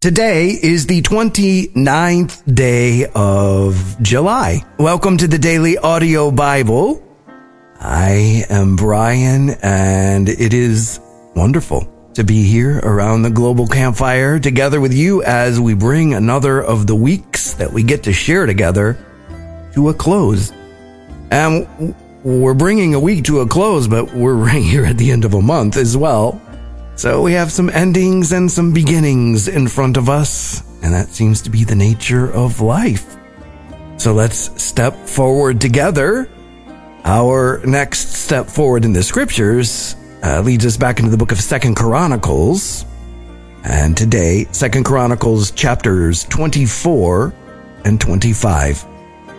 Today is the 29th day of July. Welcome to the Daily Audio Bible. I am Brian, and it is wonderful to be here around the global campfire together with you as we bring another of the weeks that we get to share together to a close. And we're bringing a week to a close, but we're right here at the end of a month as well. So we have some endings and some beginnings in front of us, and that seems to be the nature of life. So let's step forward together. Our next step forward in the scriptures leads us back into the book of 2 Chronicles. And today, 2 Chronicles chapters 24 and 25.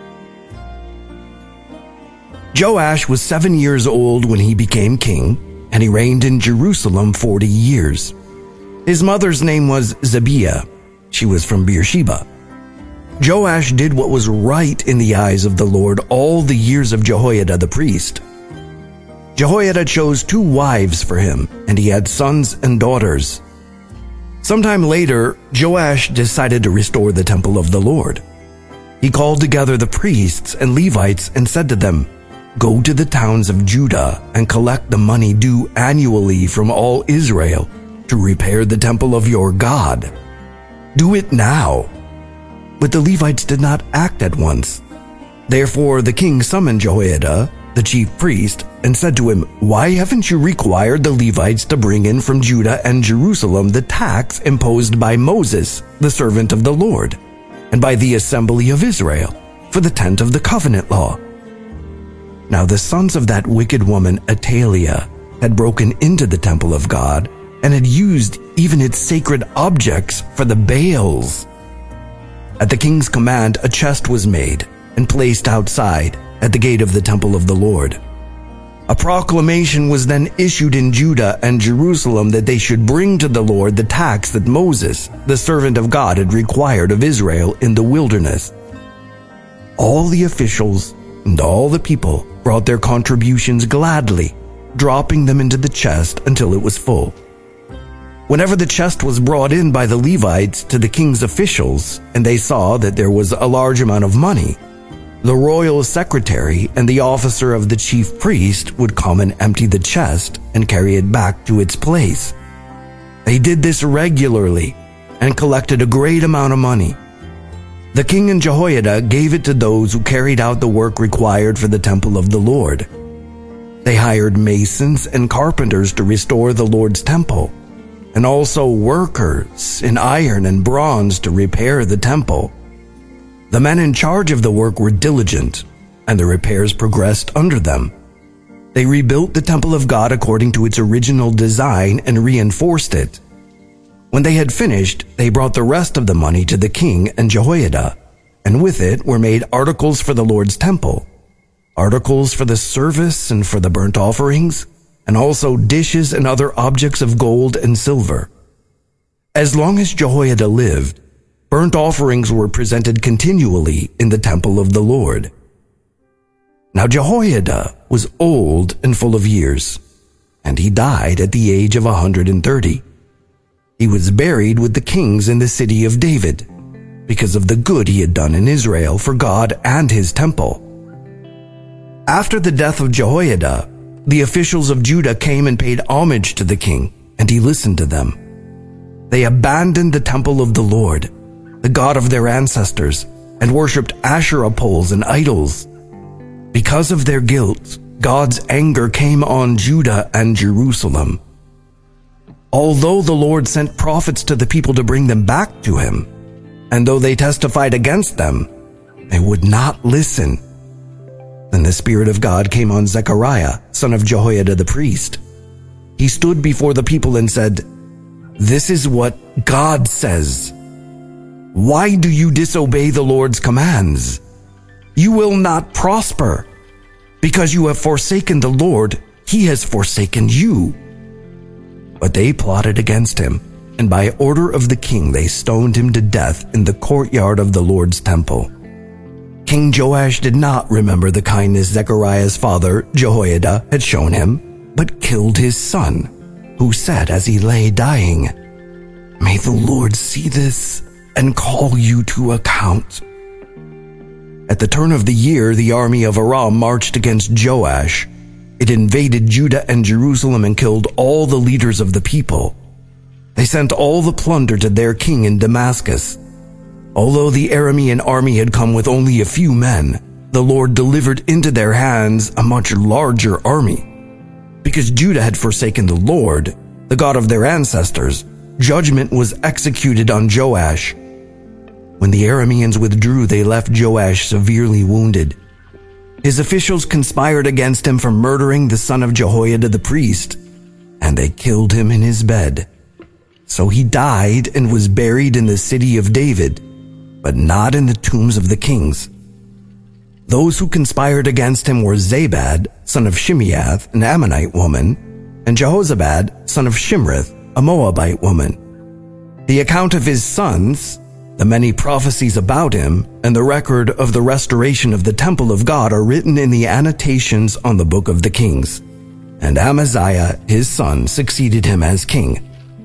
Joash was 7 years old when he became king, and he reigned in Jerusalem 40 years. His mother's name was Zebiah. She was from Beersheba. Joash did what was right in the eyes of the Lord all the years of Jehoiada the priest. Jehoiada chose 2 wives for him, and he had sons and daughters. Sometime later, Joash decided to restore the temple of the Lord. He called together the priests and Levites and said to them, "Go to the towns of Judah and collect the money due annually from all Israel to repair the temple of your God. Do it now." But the Levites did not act at once. Therefore the king summoned Jehoiada, the chief priest, and said to him, "Why haven't you required the Levites to bring in from Judah and Jerusalem the tax imposed by Moses, the servant of the Lord, and by the assembly of Israel, for the tent of the covenant law?" Now the sons of that wicked woman, Athaliah, had broken into the temple of God and had used even its sacred objects for the Baals. At the king's command, a chest was made and placed outside at the gate of the temple of the Lord. A proclamation was then issued in Judah and Jerusalem that they should bring to the Lord the tax that Moses, the servant of God, had required of Israel in the wilderness. All the officials and all the people brought their contributions gladly, dropping them into the chest until it was full. Whenever the chest was brought in by the Levites to the king's officials, and they saw that there was a large amount of money, the royal secretary and the officer of the chief priest would come and empty the chest and carry it back to its place. They did this regularly and collected a great amount of money. The king and Jehoiada gave it to those who carried out the work required for the temple of the Lord. They hired masons and carpenters to restore the Lord's temple, and also workers in iron and bronze to repair the temple. The men in charge of the work were diligent, and the repairs progressed under them. They rebuilt the temple of God according to its original design and reinforced it. When they had finished, they brought the rest of the money to the king and Jehoiada, and with it were made articles for the Lord's temple, articles for the service and for the burnt offerings, and also dishes and other objects of gold and silver. As long as Jehoiada lived, burnt offerings were presented continually in the temple of the Lord. Now Jehoiada was old and full of years, and he died at the age of 130. He was buried with the kings in the city of David, because of the good he had done in Israel for God and his temple. After the death of Jehoiada, the officials of Judah came and paid homage to the king, and he listened to them. They abandoned the temple of the Lord, the God of their ancestors, and worshipped Asherah poles and idols. Because of their guilt, God's anger came on Judah and Jerusalem. Although the Lord sent prophets to the people to bring them back to him, and though they testified against them, they would not listen. Then the Spirit of God came on Zechariah, son of Jehoiada the priest. He stood before the people and said, "This is what God says. Why do you disobey the Lord's commands? You will not prosper. Because you have forsaken the Lord, he has forsaken you." But they plotted against him, and by order of the king they stoned him to death in the courtyard of the Lord's temple. King Joash did not remember the kindness Zechariah's father, Jehoiada, had shown him, but killed his son, who said as he lay dying, May the Lord see this and call you to account." At the turn of the year, the army of Aram marched against Joash. It invaded Judah and Jerusalem and killed all the leaders of the people. They sent all the plunder to their king in Damascus. Although the Aramean army had come with only a few men, the Lord delivered into their hands a much larger army. Because Judah had forsaken the Lord, the God of their ancestors, judgment was executed on Joash. When the Arameans withdrew, they left Joash severely wounded. His officials conspired against him for murdering the son of Jehoiada the priest, and they killed him in his bed. So he died and was buried in the city of David, but not in the tombs of the kings. Those who conspired against him were Zabad, son of Shimeath, an Ammonite woman, and Jehozabad, son of Shimrith, a Moabite woman. The account of his sons, the many prophecies about him, and the record of the restoration of the temple of God are written in the annotations on the book of the Kings. And Amaziah, his son, succeeded him as king.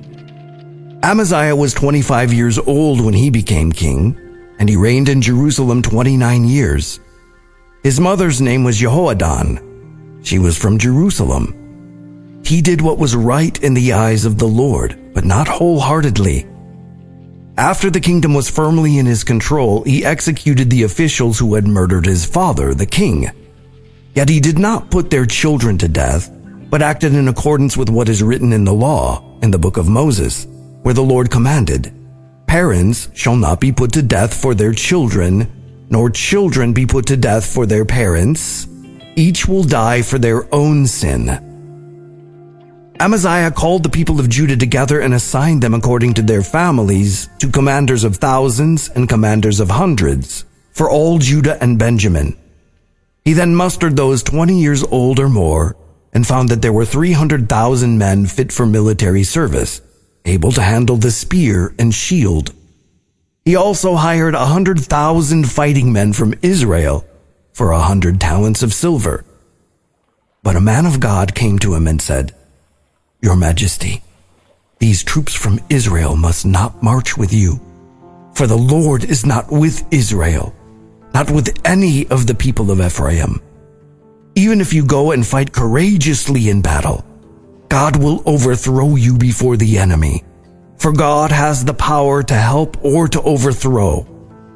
Amaziah was 25 years old when he became king, and he reigned in Jerusalem 29 years. His mother's name was Jehoadan. She was from Jerusalem. He did what was right in the eyes of the Lord, but not wholeheartedly. After the kingdom was firmly in his control, he executed the officials who had murdered his father, the king. Yet he did not put their children to death, but acted in accordance with what is written in the law, in the book of Moses, where the Lord commanded, "Parents shall not be put to death for their children, nor children be put to death for their parents. Each will die for their own sin." Amaziah called the people of Judah together and assigned them according to their families to commanders of thousands and commanders of hundreds for all Judah and Benjamin. He then mustered those 20 years old or more and found that there were 300,000 men fit for military service, able to handle the spear and shield. He also hired 100,000 fighting men from Israel for 100 talents of silver. But a man of God came to him and said, "Your Majesty, these troops from Israel must not march with you, for the Lord is not with Israel, not with any of the people of Ephraim. Even if you go and fight courageously in battle, God will overthrow you before the enemy, for God has the power to help or to overthrow."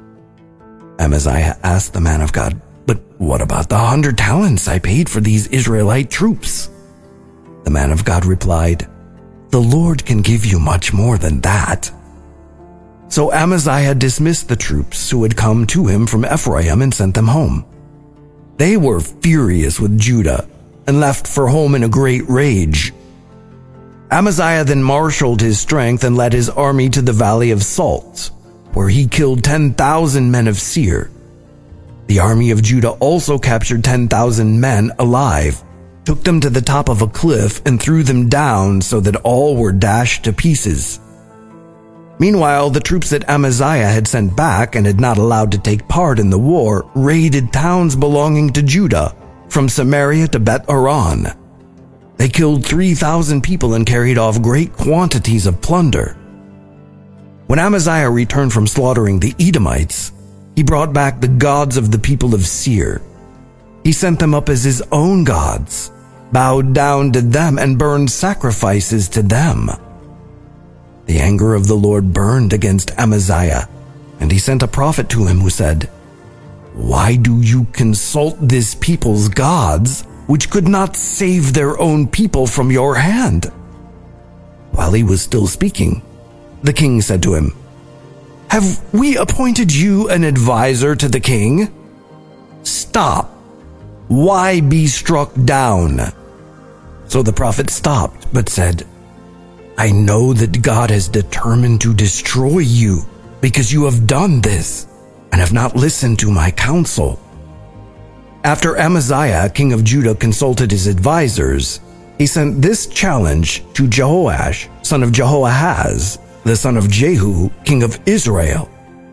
Amaziah asked the man of God, "But what about the 100 talents I paid for these Israelite troops?" The man of God replied, "The Lord can give you much more than that." So Amaziah dismissed the troops who had come to him from Ephraim and sent them home. They were furious with Judah and left for home in a great rage. Amaziah then marshaled his strength and led his army to the Valley of Salt, where he killed 10,000 men of Seir. The army of Judah also captured 10,000 men alive, took them to the top of a cliff, and threw them down so that all were dashed to pieces. Meanwhile, the troops that Amaziah had sent back and had not allowed to take part in the war raided towns belonging to Judah, from Samaria to Beth-Horon. They killed 3,000 people and carried off great quantities of plunder. When Amaziah returned from slaughtering the Edomites, he brought back the gods of the people of Seir. He sent them up as his own gods, bowed down to them, and burned sacrifices to them. The anger of the Lord burned against Amaziah, and he sent a prophet to him who said, "Why do you consult this people's gods, which could not save their own people from your hand?" While he was still speaking, the king said to him, "Have we appointed you an advisor to the king? Stop. Why be struck down?" So the prophet stopped, but said, "I know that God has determined to destroy you because you have done this and have not listened to my counsel." After Amaziah, king of Judah, consulted his advisors, he sent this challenge to Jehoash, son of Jehoahaz, the son of Jehu, king of Israel.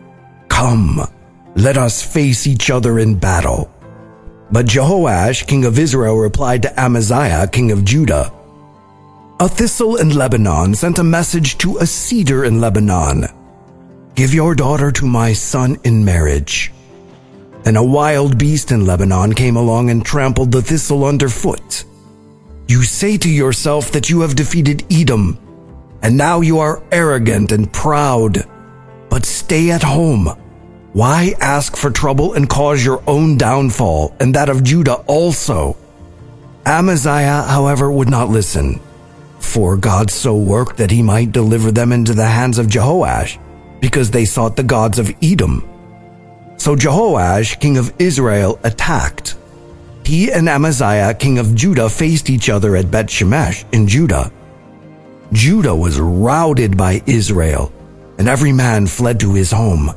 "Come, let us face each other in battle." But Jehoash, king of Israel, replied to Amaziah, king of Judah, A thistle in Lebanon sent a message to a cedar in Lebanon. Give your daughter to my son in marriage. Then a wild beast in Lebanon came along and trampled the thistle underfoot. You say to yourself that you have defeated Edom, and now you are arrogant and proud. But stay at home. Why ask for trouble and cause your own downfall, and that of Judah also? Amaziah, however, would not listen. For God so worked that he might deliver them into the hands of Jehoash, because they sought the gods of Edom. So Jehoash, king of Israel, attacked. He and Amaziah, king of Judah, faced each other at Bet-Shemesh in Judah. Judah was routed by Israel, and every man fled to his home.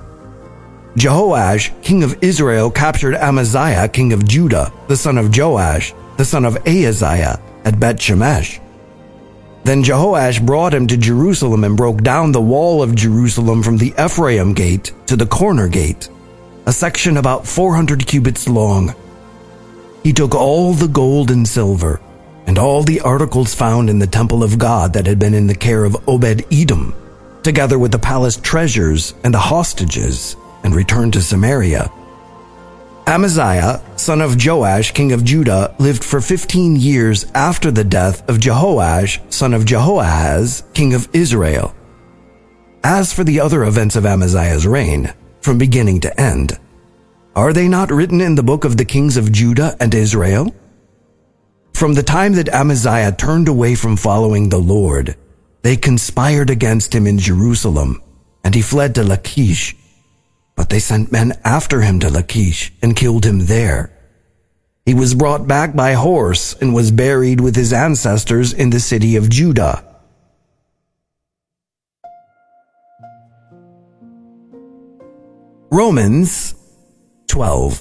Jehoash, king of Israel, captured Amaziah, king of Judah, the son of Joash, the son of Ahaziah, at Bet-Shemesh. Then Jehoash brought him to Jerusalem and broke down the wall of Jerusalem from the Ephraim gate to the corner gate, a section about 400 cubits long. He took all the gold and silver, and all the articles found in the temple of God that had been in the care of Obed-Edom, together with the palace treasures and the hostages, and returned to Samaria. Amaziah, son of Joash, king of Judah, lived for 15 years after the death of Jehoash, son of Jehoahaz, king of Israel. As for the other events of Amaziah's reign, from beginning to end, are they not written in the book of the kings of Judah and Israel? From the time that Amaziah turned away from following the Lord, they conspired against him in Jerusalem, and he fled to Lachish. But they sent men after him to Lachish and killed him there. He was brought back by horse and was buried with his ancestors in the city of Judah. Romans 12.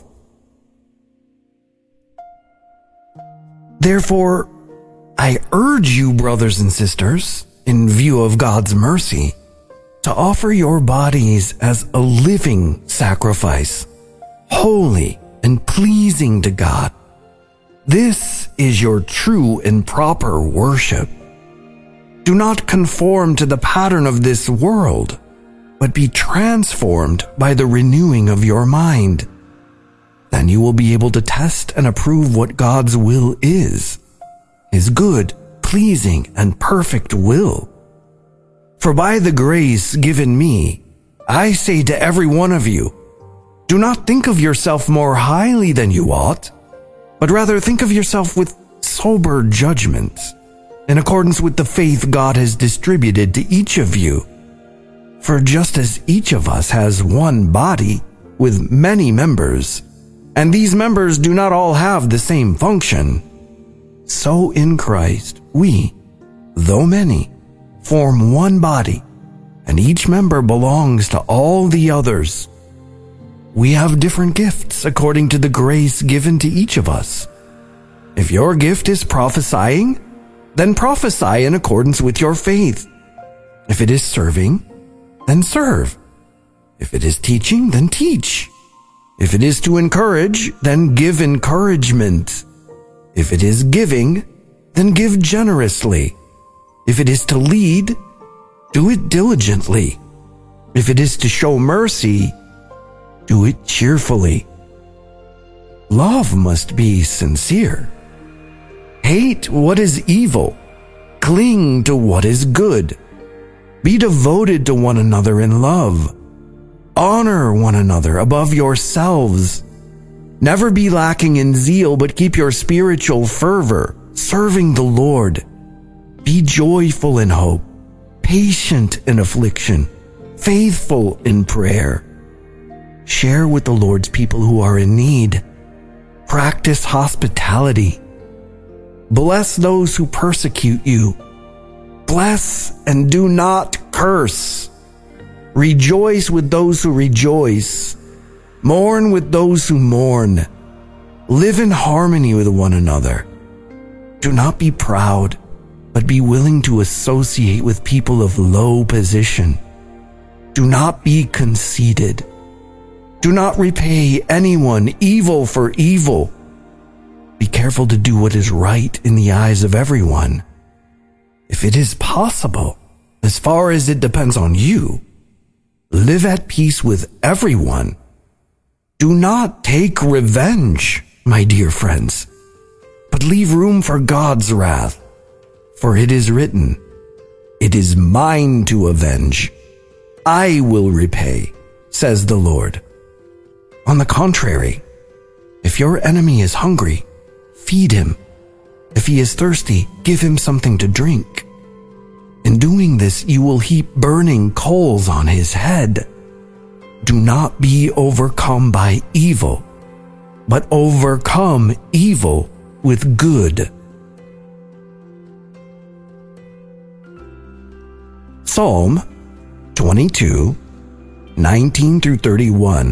Therefore, I urge you, brothers and sisters, in view of God's mercy, to offer your bodies as a living sacrifice, holy and pleasing to God. This is your true and proper worship. Do not conform to the pattern of this world, but be transformed by the renewing of your mind. Then you will be able to test and approve what God's will is, His good, pleasing, and perfect will. For by the grace given me, I say to every one of you, do not think of yourself more highly than you ought, but rather think of yourself with sober judgment, in accordance with the faith God has distributed to each of you. For just as each of us has one body with many members, and these members do not all have the same function, so in Christ we, though many, form one body, and each member belongs to all the others. We have different gifts according to the grace given to each of us. If your gift is prophesying, then prophesy in accordance with your faith. If it is serving, then serve. If it is teaching, then teach. If it is to encourage, then give encouragement. If it is giving, then give generously. If it is to lead, do it diligently. If it is to show mercy, do it cheerfully. Love must be sincere. Hate what is evil. Cling to what is good. Be devoted to one another in love. Honor one another above yourselves. Never be lacking in zeal, but keep your spiritual fervor, serving the Lord. Be joyful in hope, patient in affliction, faithful in prayer. Share with the Lord's people who are in need. Practice hospitality. Bless those who persecute you. Bless and do not curse. Rejoice with those who rejoice. Mourn with those who mourn. Live in harmony with one another. Do not be proud, but be willing to associate with people of low position. Do not be conceited. Do not repay anyone evil for evil. Be careful to do what is right in the eyes of everyone. if it is possible, as far as it depends on you, live at peace with everyone. Do not take revenge, my dear friends, but leave room for God's wrath. For it is written, "It is mine to avenge. I will repay, says the Lord." On the contrary, if your enemy is hungry, feed him. If he is thirsty, give him something to drink. In doing this, you will heap burning coals on his head. Do not be overcome by evil, but overcome evil with good. Psalm 22, 19 through 31.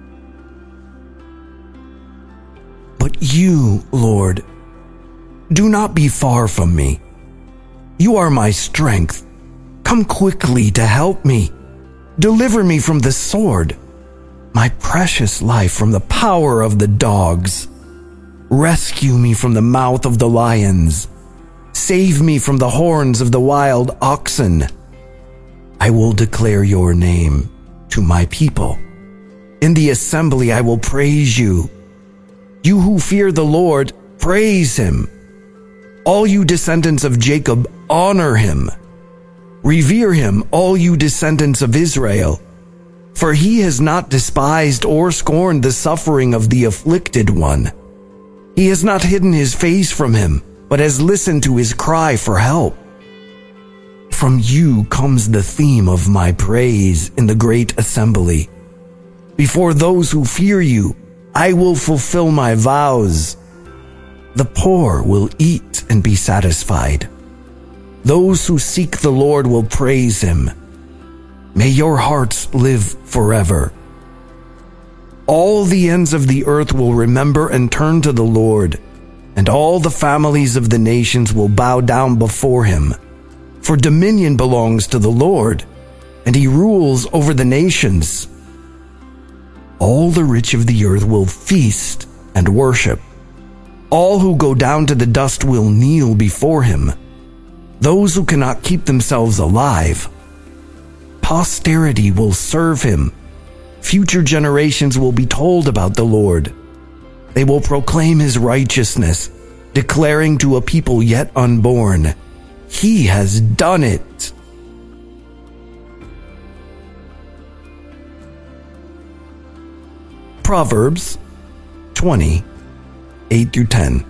But you, Lord, do not be far from me. You are my strength. Come quickly to help me. Deliver me from the sword, my precious life from the power of the dogs. Rescue me from the mouth of the lions. Save me from the horns of the wild oxen. I will declare your name to my people. In the assembly I will praise you. You who fear the Lord, praise him. All you descendants of Jacob, honor him. Revere him, all you descendants of Israel. For he has not despised or scorned the suffering of the afflicted one. He has not hidden his face from him, but has listened to his cry for help. From you comes the theme of my praise in the great assembly. Before those who fear you, I will fulfill my vows. The poor will eat and be satisfied. Those who seek the Lord will praise him. May your hearts live forever. All the ends of the earth will remember and turn to the Lord, and all the families of the nations will bow down before him. For dominion belongs to the Lord, and he rules over the nations. All the rich of the earth will feast and worship. All who go down to the dust will kneel before him. Those who cannot keep themselves alive. Posterity will serve him. Future generations will be told about the Lord. They will proclaim his righteousness, declaring to a people yet unborn, he has done it. Proverbs 20, 8 through 10.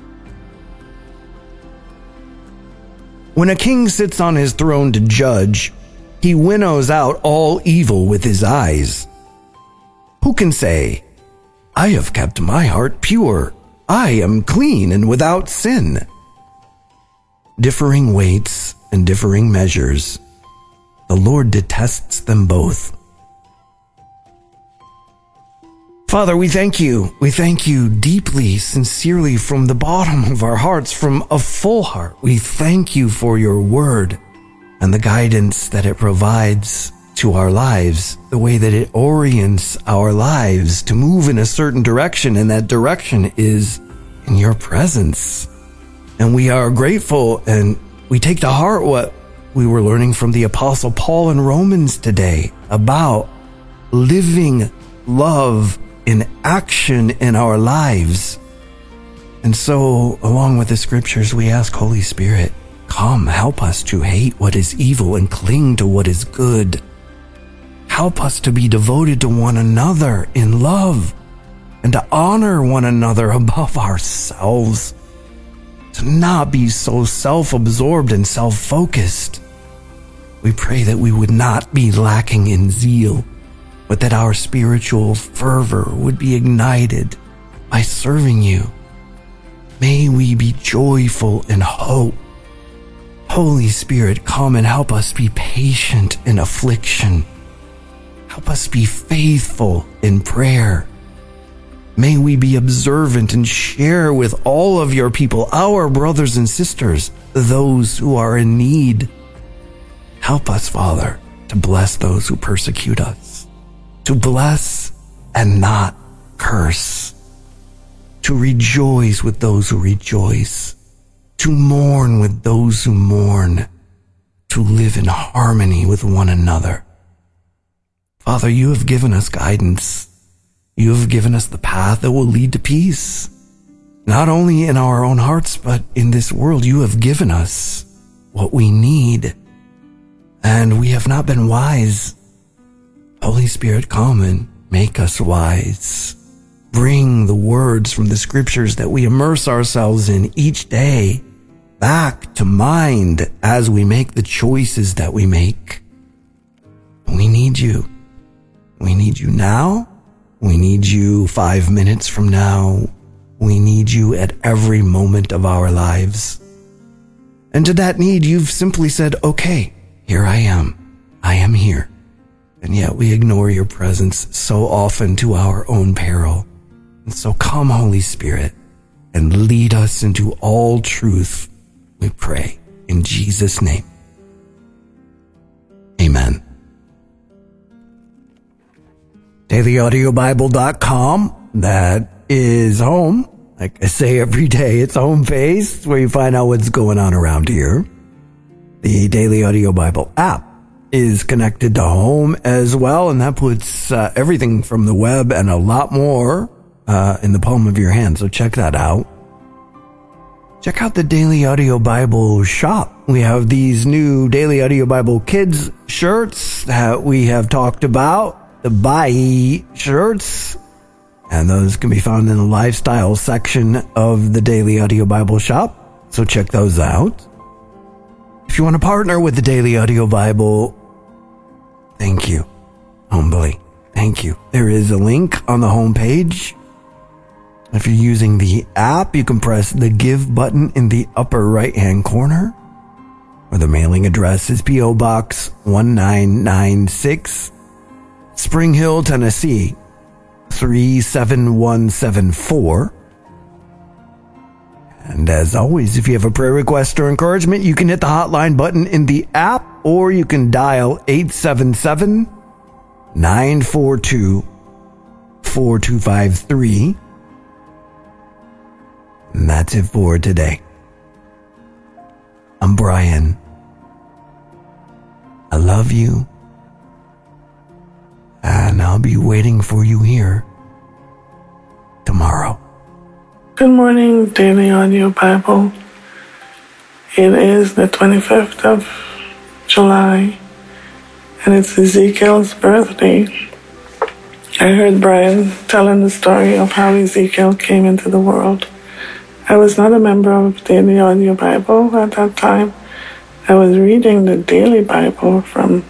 When a king sits on his throne to judge, he winnows out all evil with his eyes. Who can say, I have kept my heart pure. I am clean and without sin. Differing weights and differing measures, the Lord detests them both. Father, we thank you. We thank you deeply, sincerely, from the bottom of our hearts, from a full heart. We thank you for your word and the guidance that it provides to our lives, the way that it orients our lives to move in a certain direction, and that direction is in your presence. And we are grateful, and we take to heart what we were learning from the Apostle Paul in Romans today about living love in action in our lives. And so, along with the scriptures, we ask, Holy Spirit, come, help us to hate what is evil and cling to what is good. Help us to be devoted to one another in love and to honor one another above ourselves. To not be so self-absorbed and self-focused. We pray that we would not be lacking in zeal, but that our spiritual fervor would be ignited by serving you. May we be joyful in hope. Holy Spirit, come and help us be patient in affliction. Help us be faithful in prayer. May we be observant and share with all of your people, our brothers and sisters, those who are in need. Help us, Father, to bless those who persecute us, to bless and not curse, to rejoice with those who rejoice, to mourn with those who mourn, to live in harmony with one another. Father, you have given us guidance. You have given us the path that will lead to peace. Not only in our own hearts, but in this world. You have given us what we need. And we have not been wise. Holy Spirit, come and make us wise. Bring the words from the scriptures that we immerse ourselves in each day back to mind as we make the choices that we make. We need you. We need you now. We need you 5 minutes from now. We need you at every moment of our lives. And to that need, you've simply said, okay, here I am. I am here. And yet we ignore your presence so often to our own peril. And so come, Holy Spirit, and lead us into all truth, we pray, in Jesus' name. Amen. DailyAudioBible.com, that is home. Like I say every day, it's home base where you find out what's going on around here. The Daily Audio Bible app is connected to home as well, and that puts everything from the web and a lot more in the palm of your hand, so check that out. Check out the Daily Audio Bible shop. We have these new Daily Audio Bible Kids shirts that we have talked about, the Bye shirts, and those can be found in the lifestyle section of the Daily Audio Bible shop, so check those out. If you want to partner with the Daily Audio Bible, thank you. Humbly, thank you. There is a link on the homepage. If you're using the app, you can press the Give button in the upper right-hand corner, or the mailing address is P.O. Box 1996, Spring Hill, Tennessee, 37174. And as always, if you have a prayer request or encouragement, you can hit the hotline button in the app, or you can dial 877-942-4253. And that's it for today. I'm Brian. I love you. And I'll be waiting for you here tomorrow. Good morning, Daily Audio Bible. It is the 25th of July, and it's Ezekiel's birthday. I heard Brian telling the story of how Ezekiel came into the world. I was not a member of Daily Audio Bible at that time. I was reading the Daily Bible from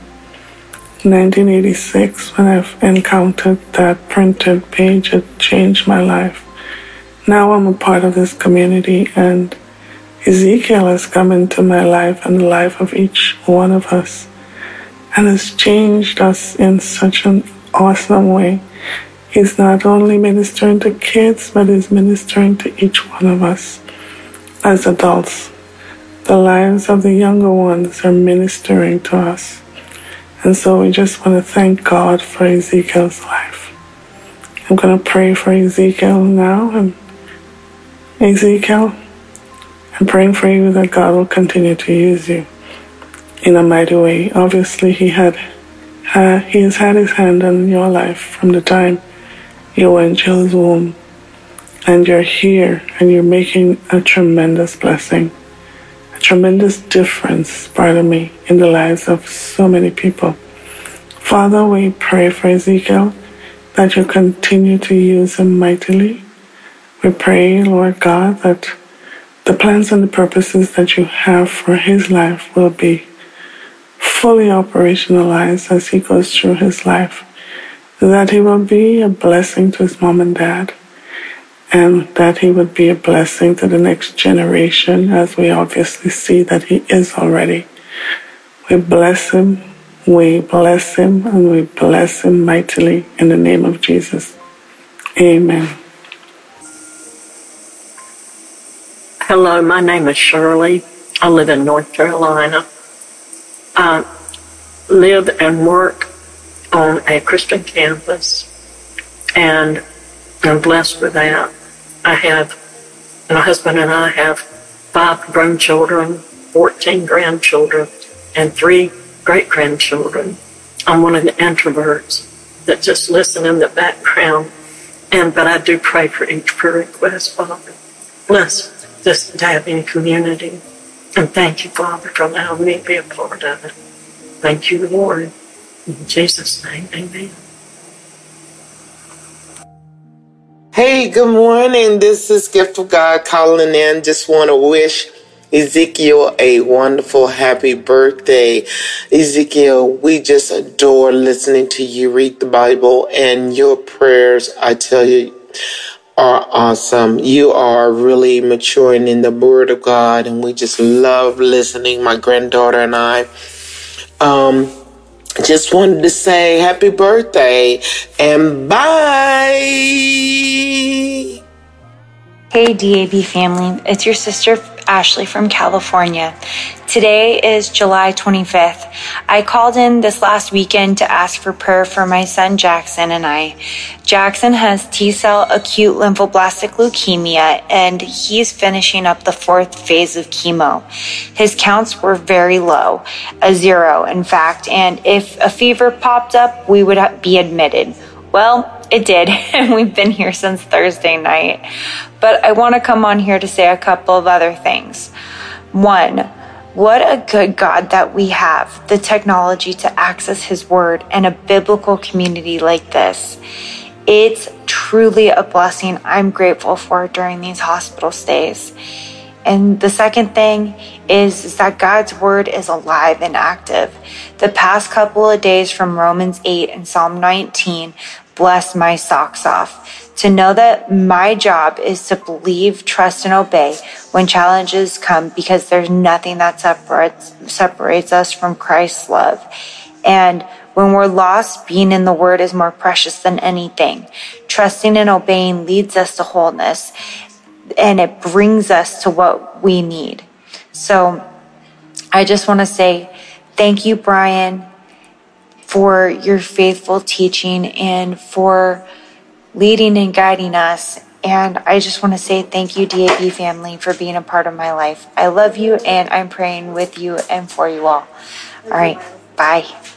1986 when I encountered that printed page. It changed my life. Now I'm a part of this community, and Ezekiel has come into my life and the life of each one of us and has changed us in such an awesome way. He's not only ministering to kids, but he's ministering to each one of us as adults. The lives of the younger ones are ministering to us. And so we just want to thank God for Ezekiel's life. I'm going to pray for Ezekiel now. And Ezekiel, I'm praying for you that God will continue to use you in a mighty way. Obviously, He has had His hand on your life from the time you were in Jill's womb. And you're here, and you're making a tremendous blessing, a tremendous difference, in the lives of so many people. Father, we pray for Ezekiel that you continue to use him mightily. We pray, Lord God, that the plans and the purposes that you have for his life will be fully operationalized as he goes through his life, that he will be a blessing to his mom and dad, and that he would be a blessing to the next generation, as we obviously see that he is already. We bless him, and we bless him mightily in the name of Jesus. Amen. Hello, my name is Shirley. I live in North Carolina. I live and work on a Christian campus, and I'm blessed with that. My husband and I have 5 grown children, 14 grandchildren, and 3 great-grandchildren. I'm one of the introverts that just listen in the background, but I do pray for each prayer request, Father. Bless this Dabbing community, and thank you, Father, for allowing me to be a part of it. Thank you, Lord. In Jesus' name, amen. Hey, good morning. This is Gift of God calling in. Just want to wish Ezekiel a wonderful, happy birthday. Ezekiel, we just adore listening to you read the Bible, and your prayers, I tell you, are awesome. You are really maturing in the Word of God, and we just love listening, my granddaughter and I. Just wanted to say happy birthday and bye. Hey DAB family, it's your sister Ashley from California. Today is July 25th. I called in this last weekend to ask for prayer for my son Jackson and I. Jackson has T-cell acute lymphoblastic leukemia, and he's finishing up the 4th phase of chemo. His counts were very low, a 0 in fact, and if a fever popped up, we would be admitted. Well, it did, and we've been here since Thursday night. But I want to come on here to say a couple of other things. 1, what a good God that we have, the technology to access His Word and a biblical community like this. It's truly a blessing I'm grateful for during these hospital stays. And the second thing is that God's Word is alive and active. The past couple of days from Romans 8 and Psalm 19 bless my socks off. To know that my job is to believe, trust, and obey when challenges come, because there's nothing that separates us from Christ's love. And when we're lost, being in the Word is more precious than anything. Trusting and obeying leads us to wholeness, and it brings us to what we need. So I just want to say thank you, Brian, for your faithful teaching and for leading and guiding us. And I just want to say thank you, DAB family, for being a part of my life. I love you, and I'm praying with you and for you all. All right, bye.